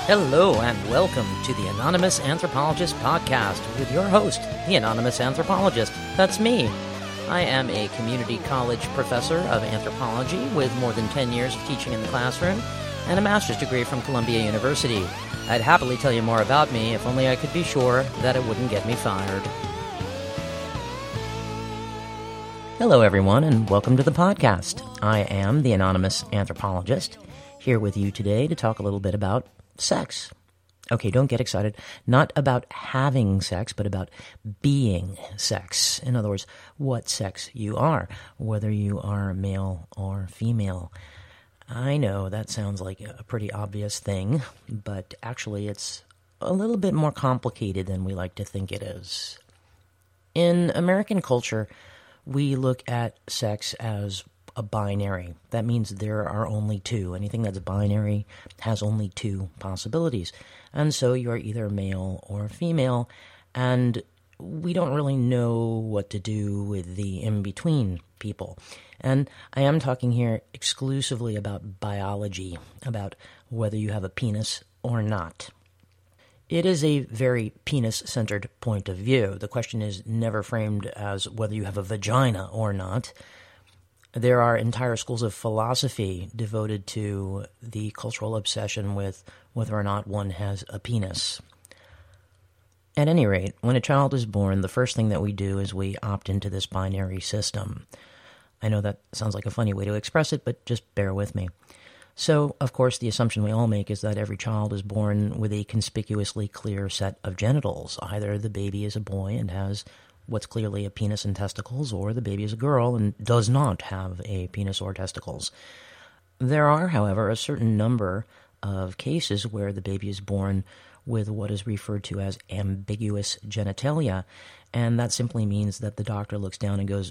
Hello and welcome to the Anonymous Anthropologist podcast with your host, the Anonymous Anthropologist. That's me. I am a community college professor of anthropology with more than 10 years of teaching in the classroom and a master's degree from Columbia University. I'd happily tell you more about me if only I could be sure that it wouldn't get me fired. Hello everyone and welcome to the podcast. I am the Anonymous Anthropologist, here with you today to talk a little bit about sex. Okay, don't get excited. Not about having sex, but about being sex. In other words, what sex you are, whether you are male or female. I know that sounds like a pretty obvious thing, but actually it's a little bit more complicated than we like to think it is. In American culture, we look at sex as a binary. That means there are only two. Anything that's binary has only two possibilities. And so you're either male or female, and we don't really know what to do with the in-between people. And I am talking here exclusively about biology, about whether you have a penis or not. It is a very penis-centered point of view. The question is never framed as whether you have a vagina or not. There are entire schools of philosophy devoted to the cultural obsession with whether or not one has a penis. At any rate, when a child is born, the first thing that we do is we opt into this binary system. I know that sounds like a funny way to express it, but just bear with me. So, of course, the assumption we all make is that every child is born with a conspicuously clear set of genitals. Either the baby is a boy and has what's clearly a penis and testicles, or the baby is a girl and does not have a penis or testicles. There are, however, a certain number of cases where the baby is born with what is referred to as ambiguous genitalia, and that simply means that the doctor looks down and goes,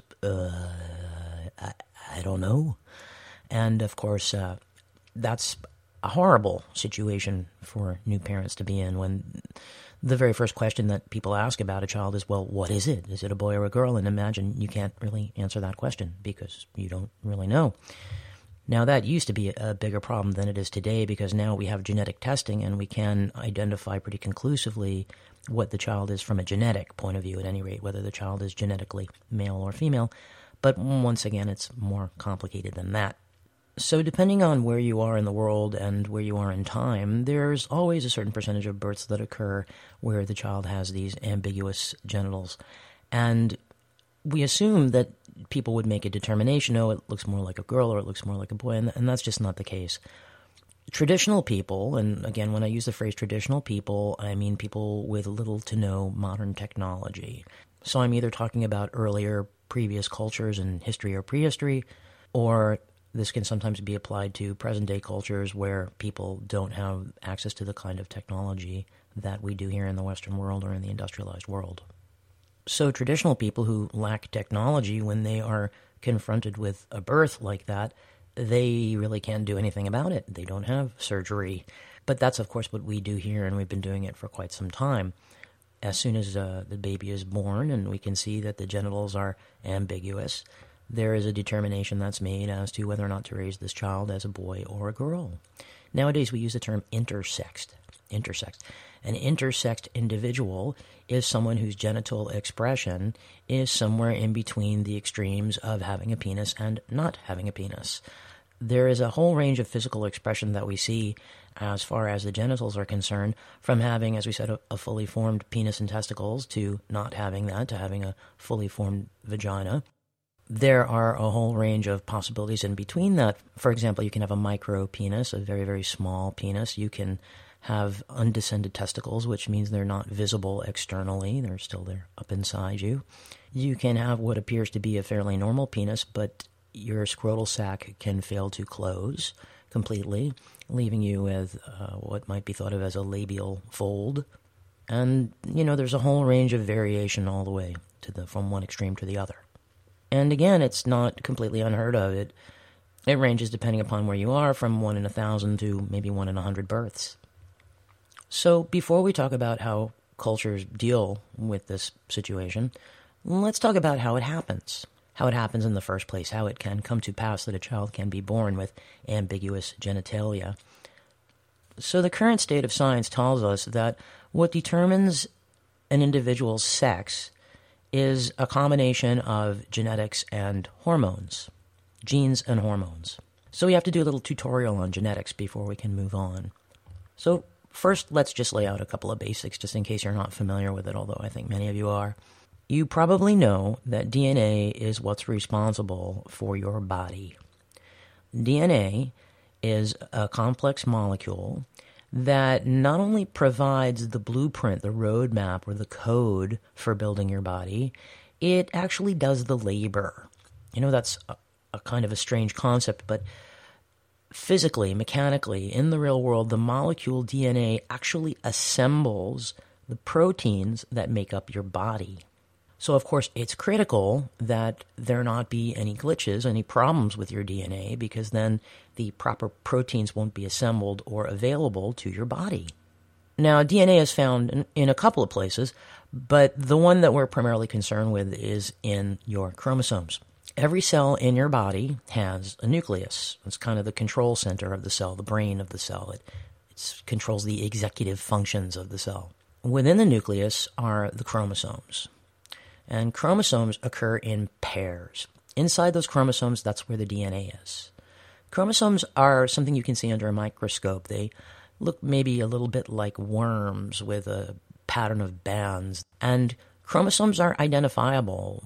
I don't know. And, of course, that's a horrible situation for new parents to be in when the very first question that people ask about a child is, well, what is it? Is it a boy or a girl? And imagine you can't really answer that question because you don't really know. Now, that used to be a bigger problem than it is today because now we have genetic testing and we can identify pretty conclusively what the child is from a genetic point of view, at any rate, whether the child is genetically male or female. But once again, it's more complicated than that. So depending on where you are in the world and where you are in time, there's always a certain percentage of births that occur where the child has these ambiguous genitals. And we assume that people would make a determination, oh, it looks more like a girl or it looks more like a boy, and that's just not the case. Traditional people, and again, when I use the phrase traditional people, I mean people with little to no modern technology. So I'm either talking about earlier previous cultures in history or prehistory, or this can sometimes be applied to present-day cultures where people don't have access to the kind of technology that we do here in the Western world or in the industrialized world. So traditional people who lack technology, when they are confronted with a birth like that, they really can't do anything about it. They don't have surgery. But that's, of course, what we do here, and we've been doing it for quite some time. As soon as the baby is born and we can see that the genitals are ambiguous, there is a determination that's made as to whether or not to raise this child as a boy or a girl. Nowadays, we use the term intersexed. An intersexed individual is someone whose genital expression is somewhere in between the extremes of having a penis and not having a penis. There is a whole range of physical expression that we see as far as the genitals are concerned, from having, as we said, a fully formed penis and testicles to not having that, to having a fully formed vagina. There are a whole range of possibilities in between that. For example, you can have a micro penis, a very, very small penis. You can have undescended testicles, which means they're not visible externally. They're still there up inside you. You can have what appears to be a fairly normal penis, but your scrotal sac can fail to close completely, leaving you with what might be thought of as a labial fold. And, there's a whole range of variation all the way from one extreme to the other. And again, it's not completely unheard of. It ranges, depending upon where you are, from 1 in 1,000 to maybe 1 in 100 births. So before we talk about how cultures deal with this situation, let's talk about how it happens. How it happens in the first place, how it can come to pass that a child can be born with ambiguous genitalia. So the current state of science tells us that what determines an individual's sex is a combination of genetics and hormones, genes and hormones. So we have to do a little tutorial on genetics before we can move on. So first, let's just lay out a couple of basics just in case you're not familiar with it, although I think many of you are. You probably know that DNA is what's responsible for your body. DNA is a complex molecule that not only provides the blueprint, the roadmap, or the code for building your body, it actually does the labor. You know, that's a kind of a strange concept, but physically, mechanically, in the real world, the molecule DNA actually assembles the proteins that make up your body. So, of course, it's critical that there not be any glitches, any problems with your DNA, because then the proper proteins won't be assembled or available to your body. Now, DNA is found in a couple of places, but the one that we're primarily concerned with is in your chromosomes. Every cell in your body has a nucleus. It's kind of the control center of the cell, the brain of the cell. It controls the executive functions of the cell. Within the nucleus are the chromosomes. And chromosomes occur in pairs. Inside those chromosomes, that's where the DNA is. Chromosomes are something you can see under a microscope. They look maybe a little bit like worms with a pattern of bands. And chromosomes are identifiable.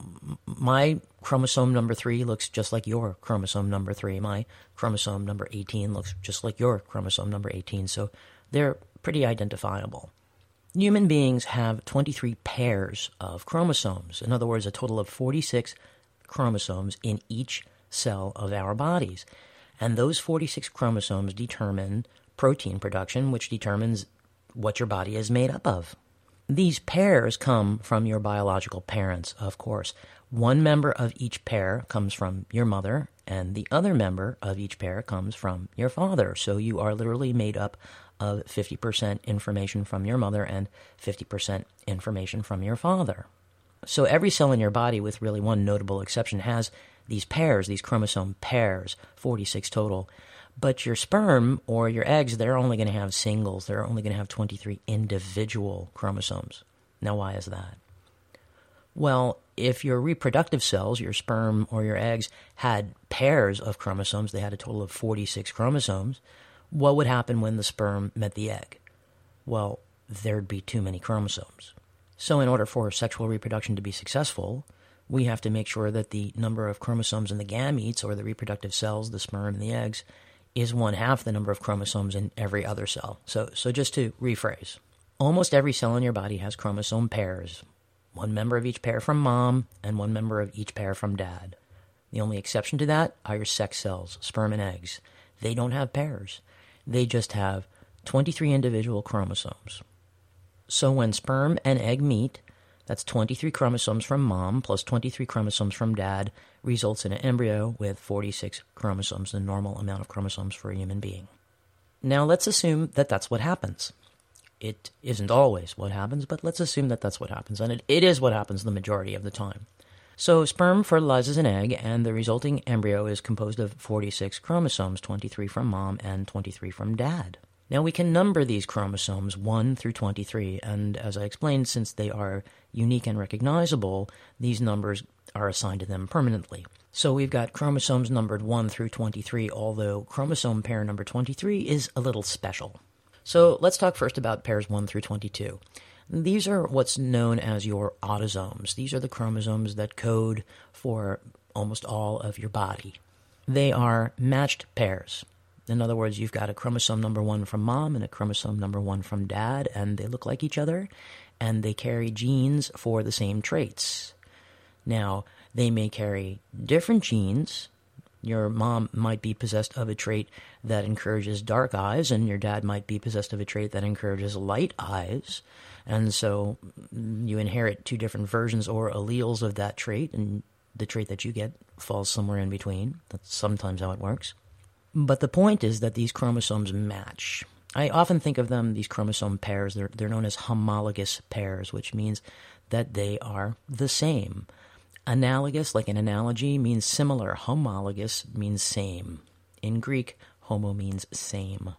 My chromosome number 3 looks just like your chromosome number 3. My chromosome number 18 looks just like your chromosome number 18. So they're pretty identifiable. Human beings have 23 pairs of chromosomes. In other words, a total of 46 chromosomes in each cell of our bodies. And those 46 chromosomes determine protein production, which determines what your body is made up of. These pairs come from your biological parents, of course. One member of each pair comes from your mother, and the other member of each pair comes from your father. So you are literally made up of 50% information from your mother and 50% information from your father. So every cell in your body, with really one notable exception, has these pairs, these chromosome pairs, 46 total. But your sperm or your eggs, they're only going to have singles. They're only going to have 23 individual chromosomes. Now, why is that? Well, if your reproductive cells, your sperm or your eggs, had pairs of chromosomes, they had a total of 46 chromosomes, what would happen when the sperm met the egg? Well, there'd be too many chromosomes. So in order for sexual reproduction to be successful, we have to make sure that the number of chromosomes in the gametes, or the reproductive cells, the sperm and the eggs, is 1/2 the number of chromosomes in every other cell. So just to rephrase, almost every cell in your body has chromosome pairs. One member of each pair from mom and one member of each pair from dad. The only exception to that are your sex cells, sperm and eggs. They don't have pairs. They just have 23 individual chromosomes. So when sperm and egg meet, that's 23 chromosomes from mom plus 23 chromosomes from dad, results in an embryo with 46 chromosomes, the normal amount of chromosomes for a human being. Now let's assume that that's what happens. It isn't always what happens, but let's assume that that's what happens, and it is what happens the majority of the time. So sperm fertilizes an egg, and the resulting embryo is composed of 46 chromosomes, 23 from mom and 23 from dad. Now we can number these chromosomes 1 through 23, and as I explained, since they are unique and recognizable, these numbers are assigned to them permanently. So we've got chromosomes numbered 1 through 23, although chromosome pair number 23 is a little special. So let's talk first about pairs 1 through 22. These are what's known as your autosomes. These are the chromosomes that code for almost all of your body. They are matched pairs. In other words, you've got a chromosome number 1 from mom and a chromosome number 1 from dad, and they look like each other, and they carry genes for the same traits. Now, they may carry different genes. Your mom might be possessed of a trait that encourages dark eyes, and your dad might be possessed of a trait that encourages light eyes. And so you inherit two different versions or alleles of that trait, and the trait that you get falls somewhere in between. That's sometimes how it works. But the point is that these chromosomes match. I often think of them, these chromosome pairs, they're known as homologous pairs, which means that they are the same. Analogous, like an analogy, means similar. Homologous means same. In Greek, homo means same.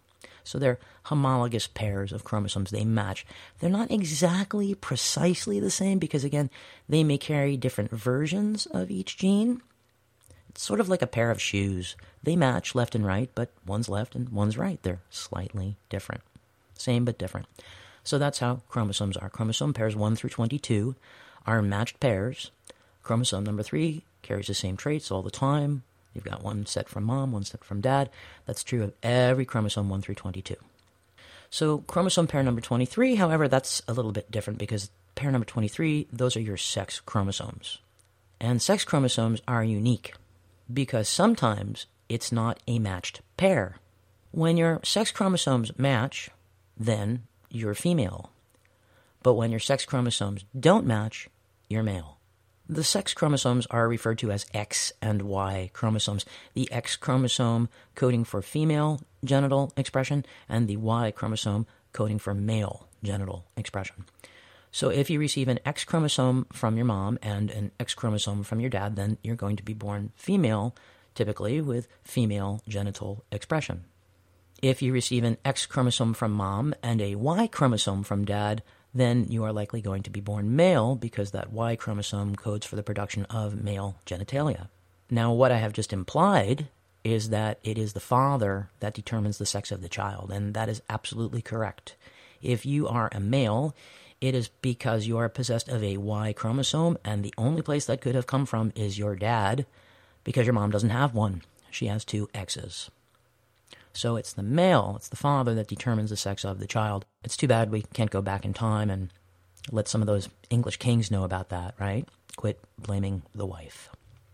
So they're homologous pairs of chromosomes. They match. They're not exactly precisely the same because, again, they may carry different versions of each gene. It's sort of like a pair of shoes. They match left and right, but one's left and one's right. They're slightly different. Same but different. So that's how chromosomes are. Chromosome pairs 1 through 22 are matched pairs. Chromosome number 3 carries the same traits all the time. You've got one set from mom, one set from dad. That's true of every chromosome 1 through 22. So chromosome pair number 23, however, that's a little bit different because pair number 23, those are your sex chromosomes. And sex chromosomes are unique because sometimes it's not a matched pair. When your sex chromosomes match, then you're female. But when your sex chromosomes don't match, you're male. The sex chromosomes are referred to as X and Y chromosomes. The X chromosome coding for female genital expression and the Y chromosome coding for male genital expression. So if you receive an X chromosome from your mom and an X chromosome from your dad, then you're going to be born female, typically with female genital expression. If you receive an X chromosome from mom and a Y chromosome from dad, then you are likely going to be born male because that Y chromosome codes for the production of male genitalia. Now, what I have just implied is that it is the father that determines the sex of the child, and that is absolutely correct. If you are a male, it is because you are possessed of a Y chromosome, and the only place that could have come from is your dad, because your mom doesn't have one. She has 2 X's. So it's the male, it's the father that determines the sex of the child. It's too bad we can't go back in time and let some of those English kings know about that, right? Quit blaming the wife.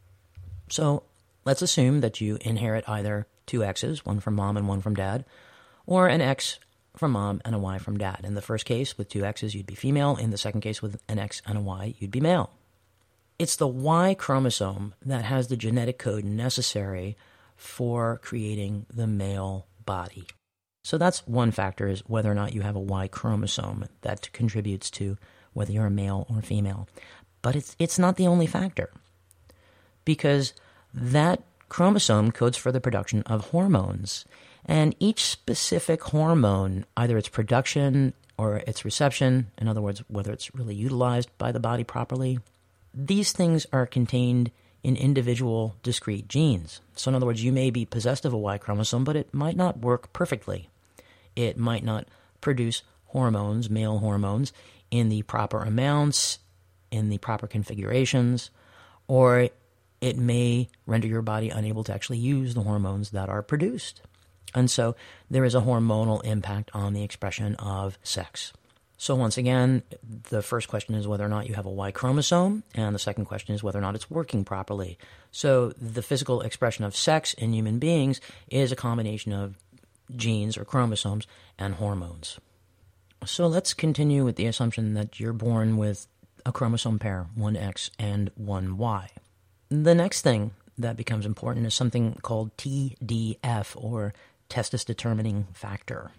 So let's assume that you inherit either 2 X's, one from mom and one from dad, or an X from mom and a Y from dad. In the first case, with 2 X's, you'd be female. In the second case, with an X and a Y, you'd be male. It's the Y chromosome that has the genetic code necessary for creating the male body. So that's one factor, is whether or not you have a Y chromosome that contributes to whether you're a male or female. But it's not the only factor, because that chromosome codes for the production of hormones. And each specific hormone, either its production or its reception, in other words, whether it's really utilized by the body properly, these things are contained in individual discrete genes. So in other words, you may be possessed of a Y chromosome, but it might not work perfectly. It might not produce hormones, male hormones, in the proper amounts, in the proper configurations, or it may render your body unable to actually use the hormones that are produced. And so there is a hormonal impact on the expression of sex. So once again, the first question is whether or not you have a Y chromosome, and the second question is whether or not it's working properly. So the physical expression of sex in human beings is a combination of genes or chromosomes and hormones. So let's continue with the assumption that you're born with a chromosome pair, 1 X and 1 Y. The next thing that becomes important is something called TDF, or testis determining factor.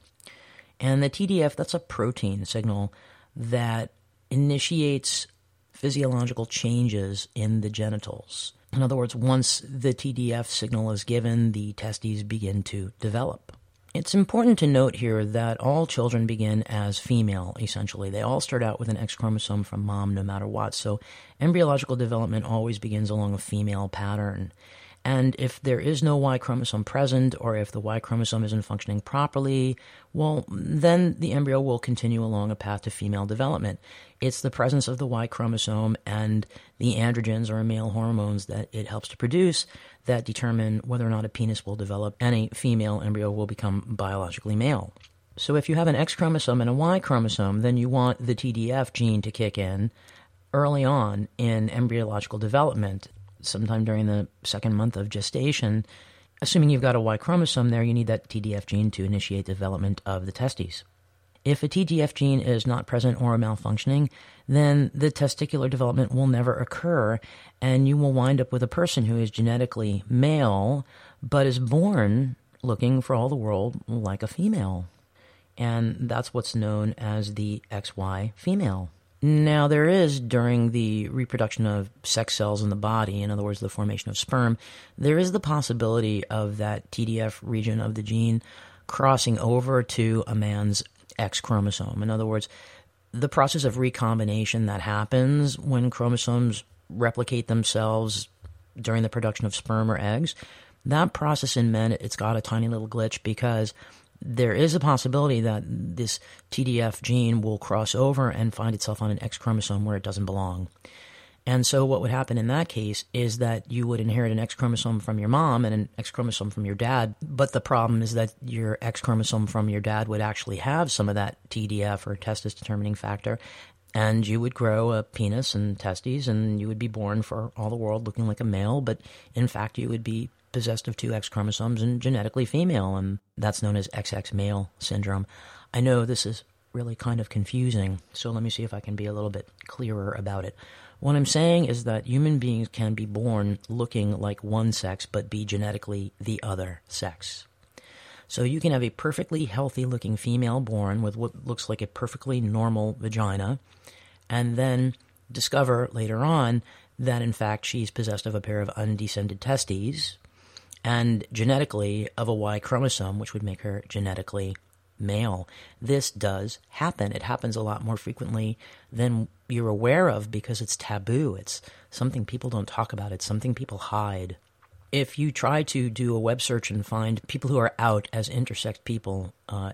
And the TDF, that's a protein signal that initiates physiological changes in the genitals. In other words, once the TDF signal is given, the testes begin to develop. It's important to note here that all children begin as female, essentially. They all start out with an X chromosome from mom, no matter what. So embryological development always begins along a female pattern. And if there is no Y chromosome present, or if the Y chromosome isn't functioning properly, well, then the embryo will continue along a path to female development. It's the presence of the Y chromosome and the androgens, or male hormones, that it helps to produce that determine whether or not a penis will develop and a female embryo will become biologically male. So if you have an X chromosome and a Y chromosome, then you want the TDF gene to kick in early on in embryological development. Sometime during the second month of gestation. Assuming you've got a Y chromosome there, you need that TDF gene to initiate development of the testes. If a TDF gene is not present or malfunctioning, then the testicular development will never occur, and you will wind up with a person who is genetically male, but is born looking for all the world like a female. And that's what's known as the XY female. Now, there is, during the reproduction of sex cells in the body, in other words, the formation of sperm, there is the possibility of that TDF region of the gene crossing over to a man's X chromosome. In other words, the process of recombination that happens when chromosomes replicate themselves during the production of sperm or eggs, that process in men, it's got a tiny little glitch because there is a possibility that this TDF gene will cross over and find itself on an X chromosome where it doesn't belong. And so what would happen in that case is that you would inherit an X chromosome from your mom and an X chromosome from your dad. But the problem is that your X chromosome from your dad would actually have some of that TDF or testis determining factor. And you would grow a penis and testes, and you would be born for all the world looking like a male. But in fact, you would be possessed of two X chromosomes and genetically female. And that's known as XX male syndrome. I know this is really kind of confusing, so let me see if I can be a little bit clearer about it. What I'm saying is that human beings can be born looking like one sex but be genetically the other sex. So you can have a perfectly healthy looking female born with what looks like a perfectly normal vagina and then discover later on that in fact she's possessed of a pair of undescended testes and genetically of a Y chromosome, which would make her genetically male. This does happen. It happens a lot more frequently than you're aware of because it's taboo. It's something people don't talk about. It's something people hide. If you try to do a web search and find people who are out as intersex people,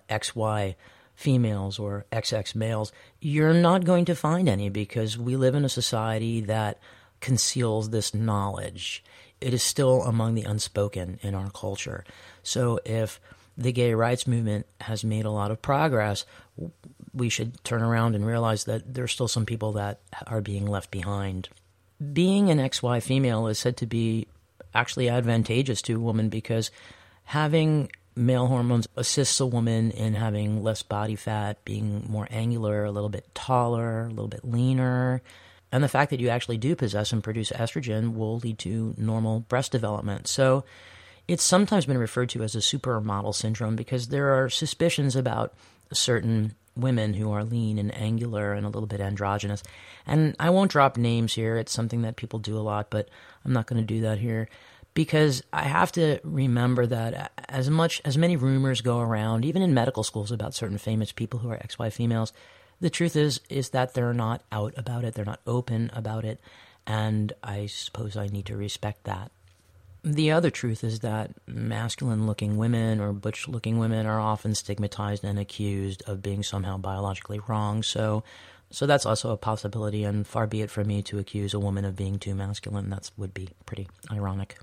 XY females or XX males, you're not going to find any because we live in a society that conceals this knowledge. It is still among the unspoken in our culture. So if the gay rights movement has made a lot of progress, we should turn around and realize that there's still some people that are being left behind. Being an XY female is said to be actually advantageous to a woman because having male hormones assists a woman in having less body fat, being more angular, a little bit taller, a little bit leaner. And the fact that you actually do possess and produce estrogen will lead to normal breast development. So it's sometimes been referred to as a supermodel syndrome because there are suspicions about certain women who are lean and angular and a little bit androgynous. And I won't drop names here. It's something that people do a lot, but I'm not going to do that here because I have to remember that as many rumors go around, even in medical schools about certain famous people who are XY females, the truth is that they're not out about it. They're not open about it. And I suppose I need to respect that. The other truth is that masculine-looking women or butch-looking women are often stigmatized and accused of being somehow biologically wrong. So that's also a possibility, and far be it from me to accuse a woman of being too masculine. That would be pretty ironic.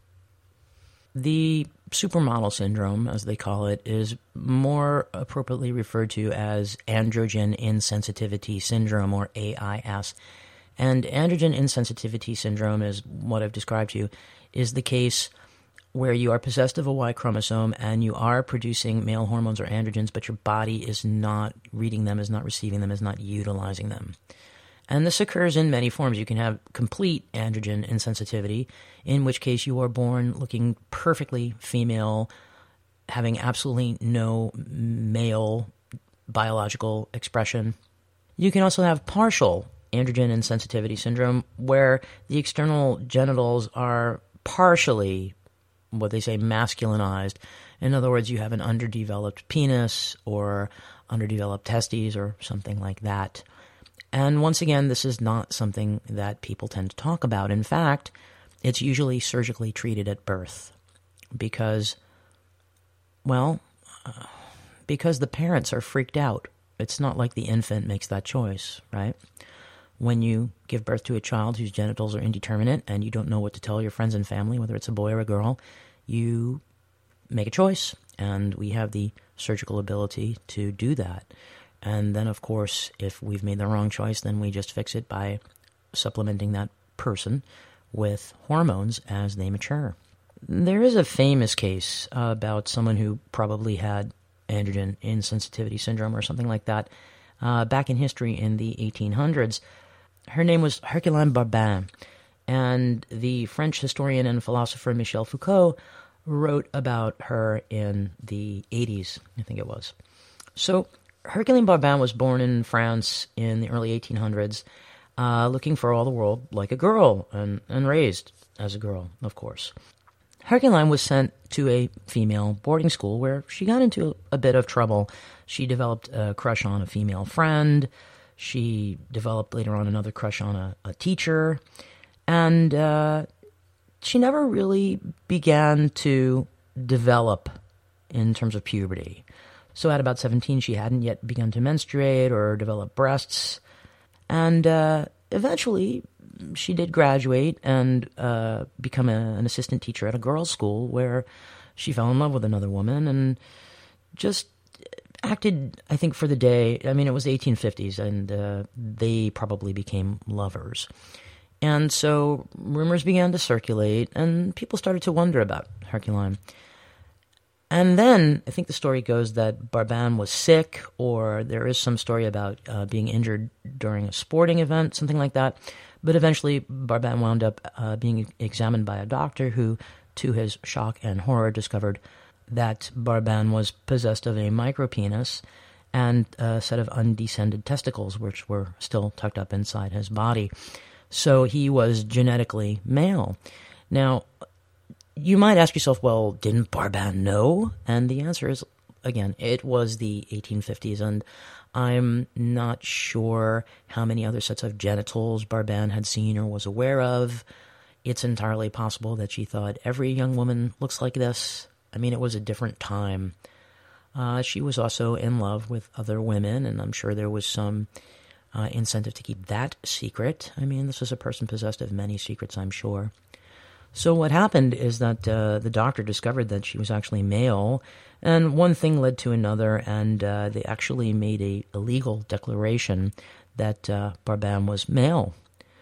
The supermodel syndrome, as they call it, is more appropriately referred to as androgen insensitivity syndrome, or AIS. And androgen insensitivity syndrome is what I've described to you, is the case where you are possessed of a Y chromosome and you are producing male hormones or androgens, but your body is not reading them, is not receiving them, is not utilizing them. And this occurs in many forms. You can have complete androgen insensitivity, in which case you are born looking perfectly female, having absolutely no male biological expression. You can also have partial androgen insensitivity syndrome, where the external genitals are partially, what they say, masculinized. In other words, you have an underdeveloped penis or underdeveloped testes or something like that. And once again, this is not something that people tend to talk about. In fact, it's usually surgically treated at birth because the parents are freaked out. It's not like the infant makes that choice, right? When you give birth to a child whose genitals are indeterminate and you don't know what to tell your friends and family, whether it's a boy or a girl, you make a choice. And we have the surgical ability to do that. And then, of course, if we've made the wrong choice, then we just fix it by supplementing that person with hormones as they mature. There is a famous case about someone who probably had androgen insensitivity syndrome or something like that back in history in the 1800s. Her name was Herculine Barbin, and the French historian and philosopher Michel Foucault wrote about her in the 80s, I think it was. So Herculine Barbin was born in France in the early 1800s, looking for all the world like a girl, and raised as a girl, of course. Herculine was sent to a female boarding school where she got into a bit of trouble. She developed a crush on a female friend. She developed later on another crush on a teacher. And she never really began to develop in terms of puberty. So at about 17, she hadn't yet begun to menstruate or develop breasts. And eventually, she did graduate and become an assistant teacher at a girls' school where she fell in love with another woman and just acted, I think, for the day. I mean, it was the 1850s, and they probably became lovers. And so rumors began to circulate, and people started to wonder about Herculine. And then I think the story goes that Barban was sick, or there is some story about being injured during a sporting event, something like that. But eventually Barban wound up being examined by a doctor who, to his shock and horror, discovered that Barban was possessed of a micropenis and a set of undescended testicles, which were still tucked up inside his body. So he was genetically male. Now, you might ask yourself, well, didn't Barban know? And the answer is, again, it was the 1850s, and I'm not sure how many other sets of genitals Barban had seen or was aware of. It's entirely possible that she thought every young woman looks like this. I mean, it was a different time. She was also in love with other women, and I'm sure there was some incentive to keep that secret. I mean, this was a person possessed of many secrets, I'm sure. So what happened is that the doctor discovered that she was actually male, and one thing led to another, and they actually made a legal declaration that Barban was male.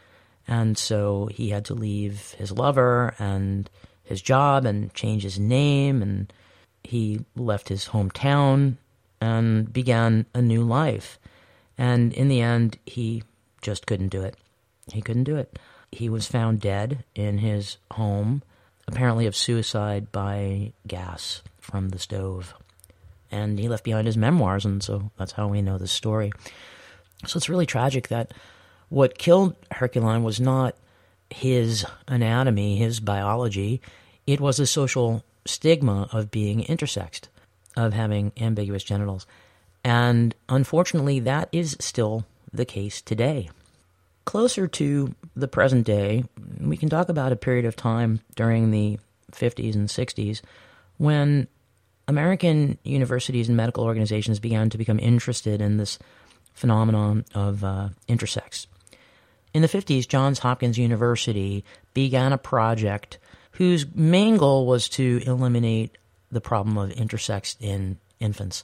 And so he had to leave his lover and his job and change his name, and he left his hometown and began a new life. And in the end, he just couldn't do it. He couldn't do it. He was found dead in his home, apparently of suicide by gas from the stove. And he left behind his memoirs, and so that's how we know the story. So it's really tragic that what killed Herculine was not his anatomy, his biology. It was a social stigma of being intersexed, of having ambiguous genitals. And unfortunately, that is still the case today. Closer to the present day, we can talk about a period of time during the 50s and 60s when American universities and medical organizations began to become interested in this phenomenon of intersex. In the 50s, Johns Hopkins University began a project whose main goal was to eliminate the problem of intersex in infants.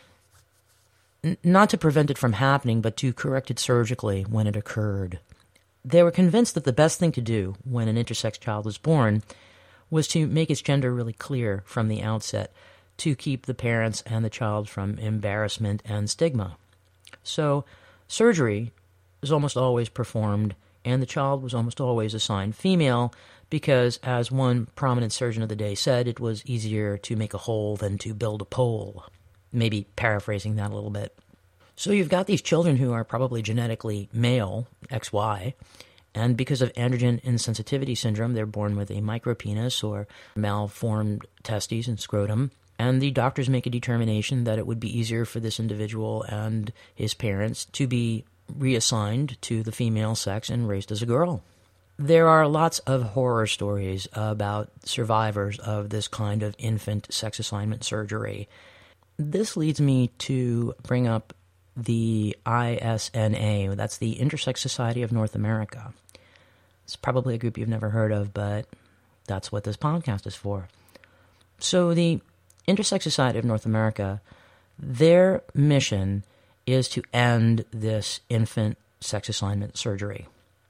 Not to prevent it from happening, but to correct it surgically when it occurred. They were convinced that the best thing to do when an intersex child was born was to make its gender really clear from the outset, to keep the parents and the child from embarrassment and stigma. So surgery was almost always performed, and the child was almost always assigned female because, as one prominent surgeon of the day said, it was easier to make a hole than to build a pole. Maybe paraphrasing that a little bit. So you've got these children who are probably genetically male, XY, and because of androgen insensitivity syndrome, they're born with a micropenis or malformed testes and scrotum, and the doctors make a determination that it would be easier for this individual and his parents to be reassigned to the female sex and raised as a girl. There are lots of horror stories about survivors of this kind of infant sex assignment surgery. This leads me to bring up the ISNA. That's the Intersex Society of North America. It's probably a group you've never heard of, but that's what this podcast is for. So the Intersex Society of North America, their mission is to end this infant sex assignment surgery.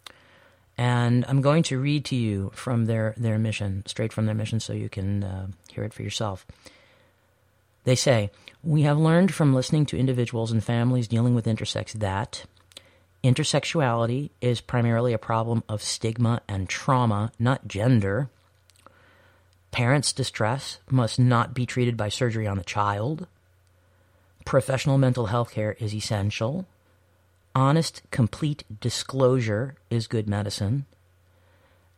And I'm going to read to you from their mission, straight from their mission, so you can hear it for yourself. They say, "We have learned from listening to individuals and families dealing with intersex that intersexuality is primarily a problem of stigma and trauma, not gender. Parents' distress must not be treated by surgery on the child. Professional mental health care is essential. Honest, complete disclosure is good medicine.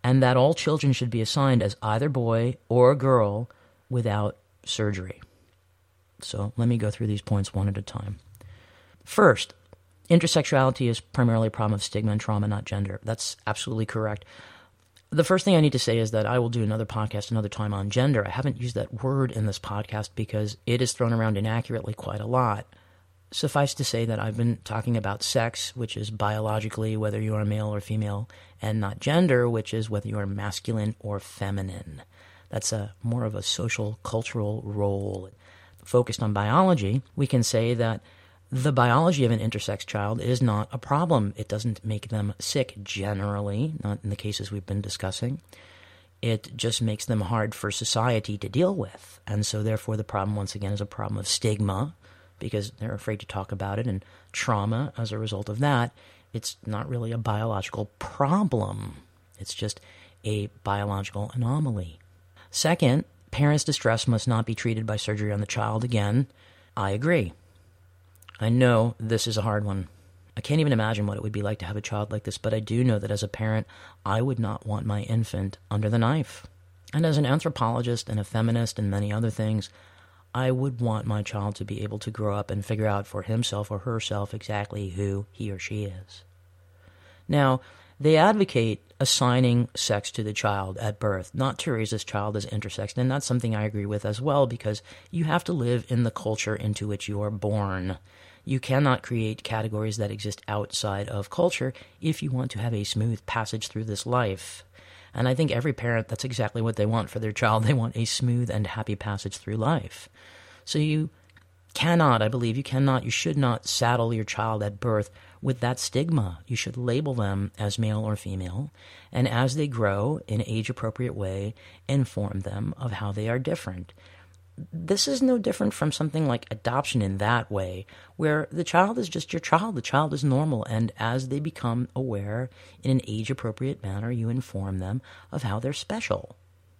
and that all children should be assigned as either boy or girl without surgery. So let me go through these points one at a time. First, intersexuality is primarily a problem of stigma and trauma, not gender. That's absolutely correct. The first thing I need to say is that I will do another podcast another time on gender. I haven't used that word in this podcast because it is thrown around inaccurately quite a lot. Suffice to say that I've been talking about sex, which is biologically whether you are male or female, and not gender, which is whether you are masculine or feminine. That's more of a social, cultural role. Focused on biology, we can say that the biology of an intersex child is not a problem. It doesn't make them sick generally, not in the cases we've been discussing. It just makes them hard for society to deal with. And so therefore the problem, once again, is a problem of stigma because they're afraid to talk about it, and trauma as a result of that. It's not really a biological problem. It's just a biological anomaly. Second, parents' distress must not be treated by surgery on the child. Again, I agree. I know this is a hard one. I can't even imagine what it would be like to have a child like this, but I do know that as a parent, I would not want my infant under the knife. And as an anthropologist and a feminist and many other things, I would want my child to be able to grow up and figure out for himself or herself exactly who he or she is. Now, they advocate assigning sex to the child at birth, not to raise this child as intersex, and that's something I agree with as well, because you have to live in the culture into which you are born. You cannot create categories that exist outside of culture if you want to have a smooth passage through this life. And I think every parent, that's exactly what they want for their child. They want a smooth and happy passage through life. So you should not saddle your child at birth with that stigma. You should label them as male or female, and as they grow in an age-appropriate way, inform them of how they are different. This is no different from something like adoption in that way, where the child is just your child. The child is normal, and as they become aware in an age-appropriate manner, you inform them of how they're special.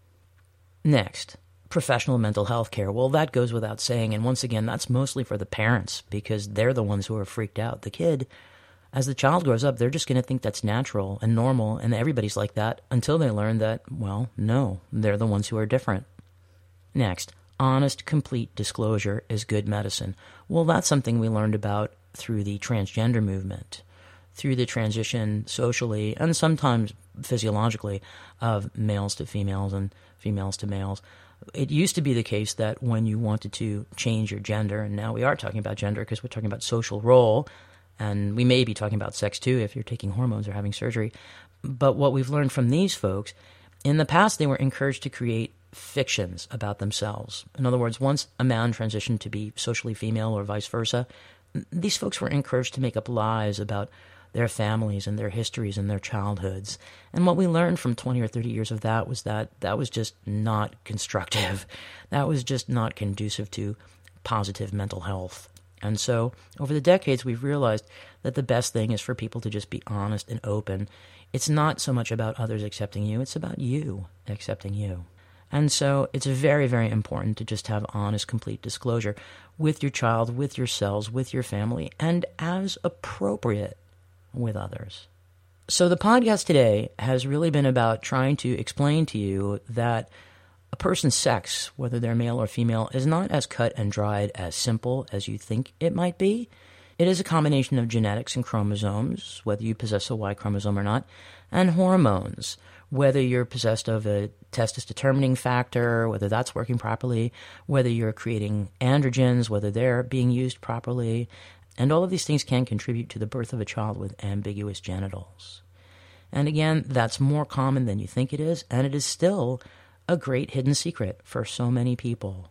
Next, professional mental health care. Well, that goes without saying, and once again, that's mostly for the parents, because they're the ones who are freaked out. The kid, as the child grows up, they're just going to think that's natural and normal, and everybody's like that, until they learn that, well, no, they're the ones who are different. Next, honest, complete disclosure is good medicine. Well, that's something we learned about through the transgender movement, through the transition socially and sometimes physiologically of males to females and females to males. It used to be the case that when you wanted to change your gender, and now we are talking about gender because we're talking about social role, and we may be talking about sex too if you're taking hormones or having surgery. But what we've learned from these folks, in the past they were encouraged to create fictions about themselves. In other words, once a man transitioned to be socially female or vice versa, these folks were encouraged to make up lies about their families and their histories and their childhoods. And what we learned from 20 or 30 years of that was just not constructive. That was just not conducive to positive mental health. And so over the decades, we've realized that the best thing is for people to just be honest and open. It's not so much about others accepting you, it's about you accepting you. And so it's very, very important to just have honest, complete disclosure with your child, with yourselves, with your family, and as appropriate with others. So the podcast today has really been about trying to explain to you that a person's sex, whether they're male or female, is not as cut and dried, as simple as you think it might be. It is a combination of genetics and chromosomes, whether you possess a Y chromosome or not, and hormones, whether you're possessed of a testis determining factor, whether that's working properly, whether you're creating androgens, whether they're being used properly. And all of these things can contribute to the birth of a child with ambiguous genitals. And again, that's more common than you think it is, and it is still a great hidden secret for so many people.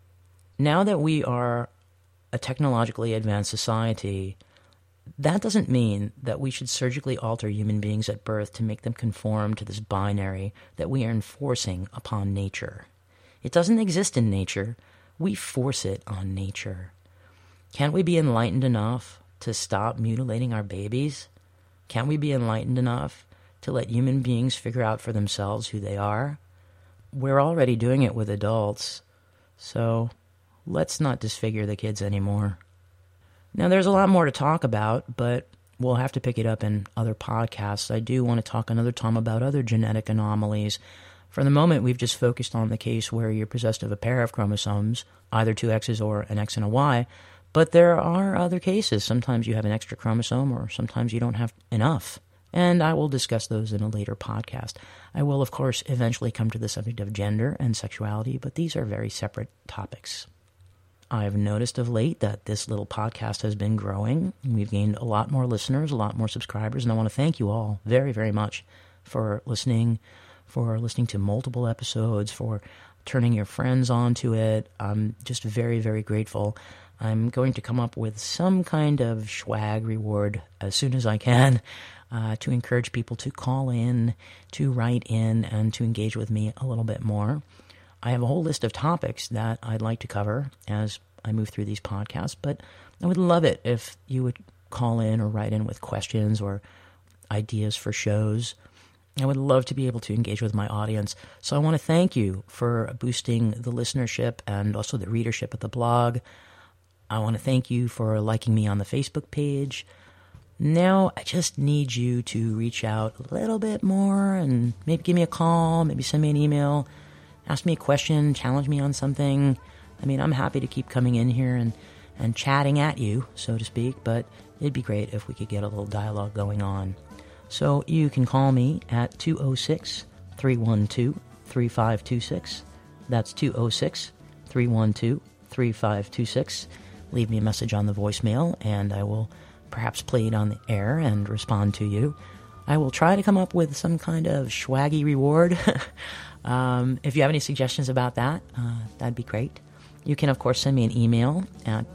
Now that we are a technologically advanced society, that doesn't mean that we should surgically alter human beings at birth to make them conform to this binary that we are enforcing upon nature. It doesn't exist in nature. We force it on nature. Can't we be enlightened enough to stop mutilating our babies? Can't we be enlightened enough to let human beings figure out for themselves who they are? We're already doing it with adults, so let's not disfigure the kids anymore. Now, there's a lot more to talk about, but we'll have to pick it up in other podcasts. I do want to talk another time about other genetic anomalies. For the moment, we've just focused on the case where you're possessed of a pair of chromosomes, either two X's or an X and a Y, but there are other cases. Sometimes you have an extra chromosome, or sometimes you don't have enough. And I will discuss those in a later podcast. I will, of course, eventually come to the subject of gender and sexuality, but these are very separate topics. I've noticed of late that this little podcast has been growing. We've gained a lot more listeners, a lot more subscribers, and I want to thank you all very, very much for listening to multiple episodes, for turning your friends onto it. I'm just very, very grateful. I'm going to come up with some kind of swag reward as soon as I can to encourage people to call in, to write in, and to engage with me a little bit more. I have a whole list of topics that I'd like to cover as I move through these podcasts, but I would love it if you would call in or write in with questions or ideas for shows. I would love to be able to engage with my audience. So I want to thank you for boosting the listenership and also the readership of the blog. I want to thank you for liking me on the Facebook page. Now I just need you to reach out a little bit more and maybe give me a call, maybe send me an email, ask me a question, challenge me on something. I mean, I'm happy to keep coming in here and chatting at you, so to speak, but it'd be great if we could get a little dialogue going on. So you can call me at 206-312-3526. That's 206-312-3526. Leave me a message on the voicemail, and I will perhaps play it on the air and respond to you. I will try to come up with some kind of swaggy reward. If you have any suggestions about that, that'd be great. You can, of course, send me an email at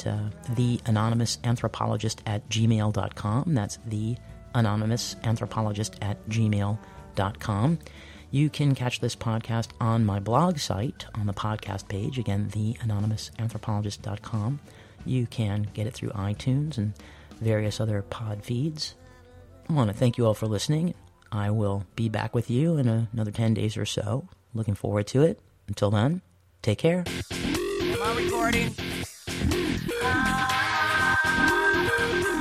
theanonymousanthropologist@gmail.com. That's theanonymousanthropologist@gmail.com. You can catch this podcast on my blog site, on the podcast page, again, theanonymousanthropologist.com. You can get it through iTunes and various other pod feeds. I want to thank you all for listening. I will be back with you in another 10 days or so. Looking forward to it. Until then, take care. Am I recording?